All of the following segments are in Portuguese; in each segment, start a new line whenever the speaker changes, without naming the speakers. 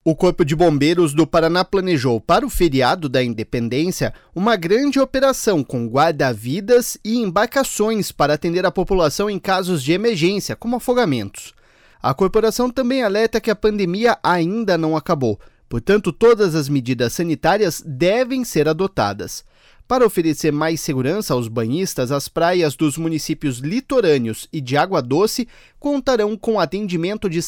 O Corpo de Bombeiros do Paraná planejou para o feriado da Independência uma grande operação com guarda-vidas e embarcações para atender a população em casos de emergência, como afogamentos. A corporação também alerta que a pandemia ainda não acabou, portanto, todas as medidas sanitárias devem ser adotadas. Para oferecer mais segurança aos banhistas, as praias dos municípios litorâneos e de Água Doce contarão com o atendimento de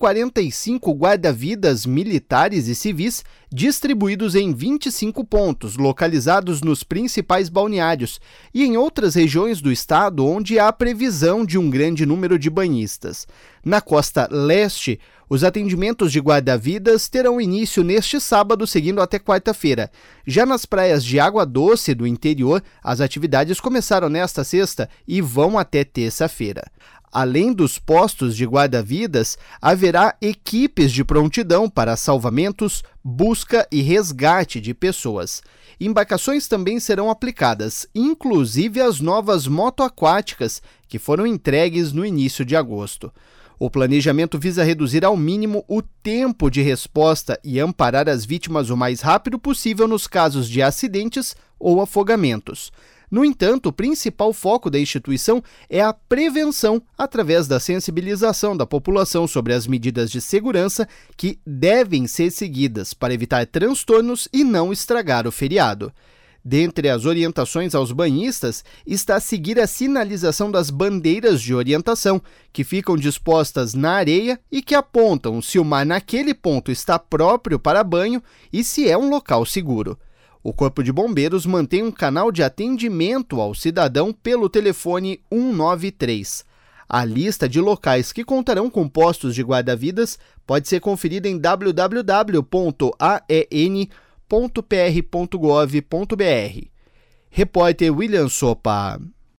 145 guarda-vidas militares e civis distribuídos em 25 pontos, localizados nos principais balneários e em outras regiões do estado onde há previsão de um grande número de banhistas. Na costa leste, os atendimentos de guarda-vidas terão início neste sábado, seguindo até quarta-feira. Já nas praias de Água Doce do interior, as atividades começaram nesta sexta e vão até terça-feira. Além dos postos de guarda-vidas, haverá equipes de prontidão para salvamentos, busca e resgate de pessoas. Embarcações também serão aplicadas, inclusive as novas motoaquáticas, que foram entregues no início de agosto. O planejamento visa reduzir ao mínimo o tempo de resposta e amparar as vítimas o mais rápido possível nos casos de acidentes ou afogamentos. No entanto, o principal foco da instituição é a prevenção através da sensibilização da população sobre as medidas de segurança que devem ser seguidas para evitar transtornos e não estragar o feriado. Dentre as orientações aos banhistas está seguir a sinalização das bandeiras de orientação, que ficam dispostas na areia e que apontam se o mar naquele ponto está próprio para banho e se é um local seguro. O Corpo de Bombeiros mantém um canal de atendimento ao cidadão pelo telefone 193. A lista de locais que contarão com postos de guarda-vidas pode ser conferida em www.aen.pr.gov.br. Repórter William Sopa.